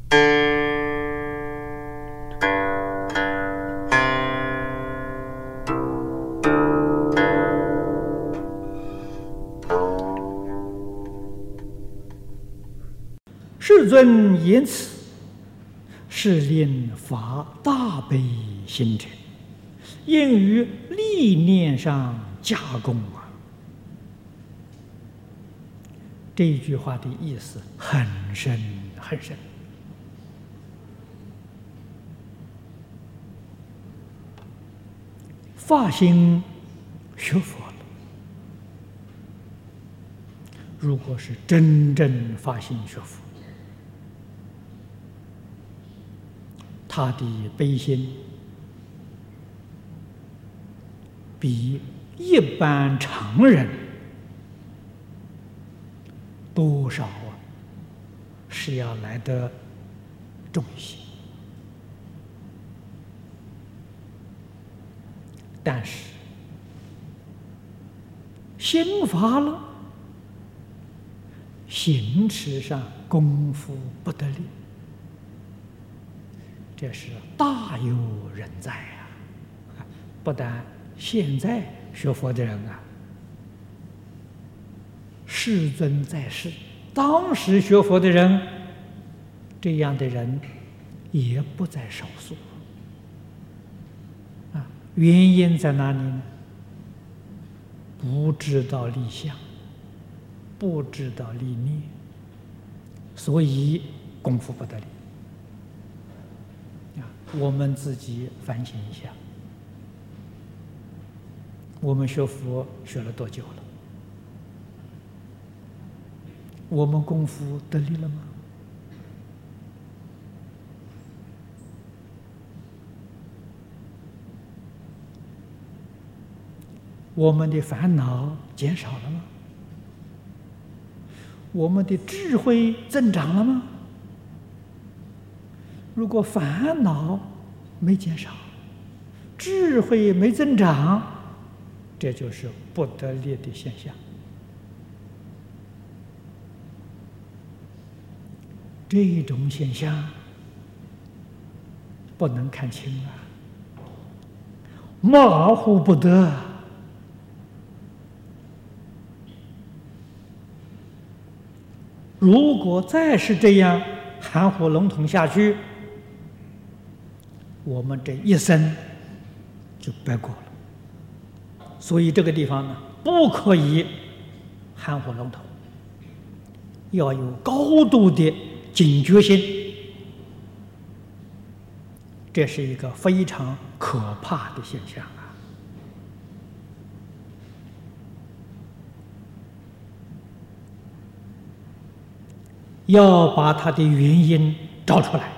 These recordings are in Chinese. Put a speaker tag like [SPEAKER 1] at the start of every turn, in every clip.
[SPEAKER 1] 世尊言此，是令发大悲心者，应于历念上加工啊。这一句话的意思很深很深。发心学佛了，如果是真正发心学佛，他的悲心比一般常人多少是要来得重一些。但是心发了，行持上功夫不得力，这是大有人在啊！不但现在学佛的人啊，世尊在世，当时学佛的人，这样的人也不在少数啊。原因在哪里呢？不知道立相，不知道立念，所以功夫不得力。我们自己反省一下，我们学佛学了多久了？我们功夫得力了吗？我们的烦恼减少了吗？我们的智慧增长了吗？如果烦恼没减少，智慧没增长，这就是不得力的现象。这种现象不能看轻啊，马虎不得。如果再是这样含糊笼统下去，我们这一生就白过了。所以这个地方呢，不可以含糊笼统，要有高度的警觉性。这是一个非常可怕的现象啊！要把它的原因找出来，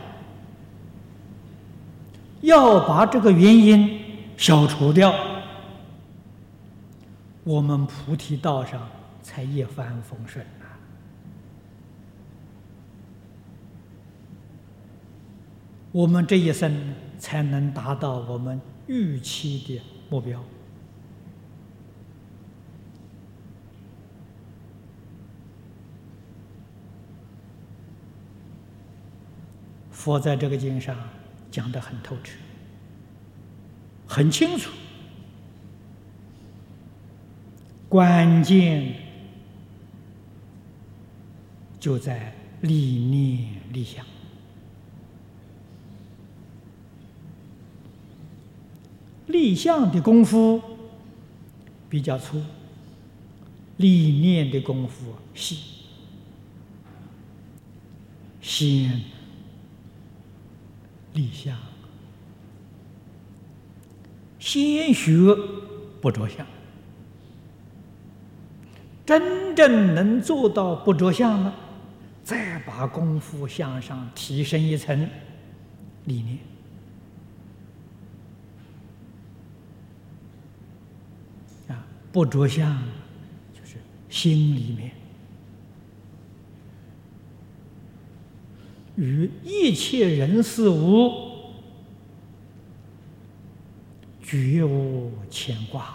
[SPEAKER 1] 要把这个原因消除掉，我们菩提道上才一帆风顺啊！我们这一生才能达到我们预期的目标。佛在这个经上讲得很透彻，很清楚，关键就在立念立相。立相的功夫比较粗，立念的功夫细。先立相，先学不着相，真正能做到不着相了，再把功夫向上提升一层，理念。不着相就是心里面与一切人事物绝无牵挂，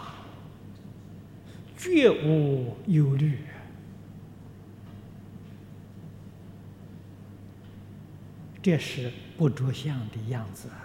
[SPEAKER 1] 绝无忧虑。 这是不着相的样子啊！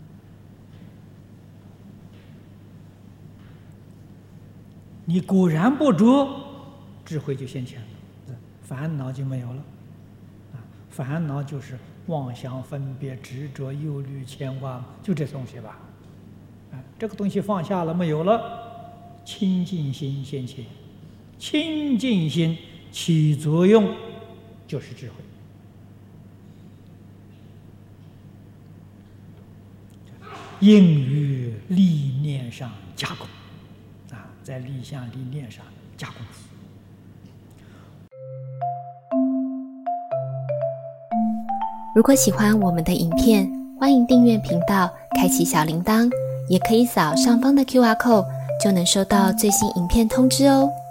[SPEAKER 1] 你果然不着，智慧就现前了，烦恼就没有了。烦恼就是妄想、分别、执着、忧虑、牵挂，就这东西吧。这个东西放下了，没有了，清净心现前，清净心起作用就是智慧。应于理念上加工，在理想理念上加功夫。
[SPEAKER 2] 如果喜欢我们的影片，欢迎订阅频道，开启小铃铛，也可以扫上方的 QR code，就能收到最新影片通知哦。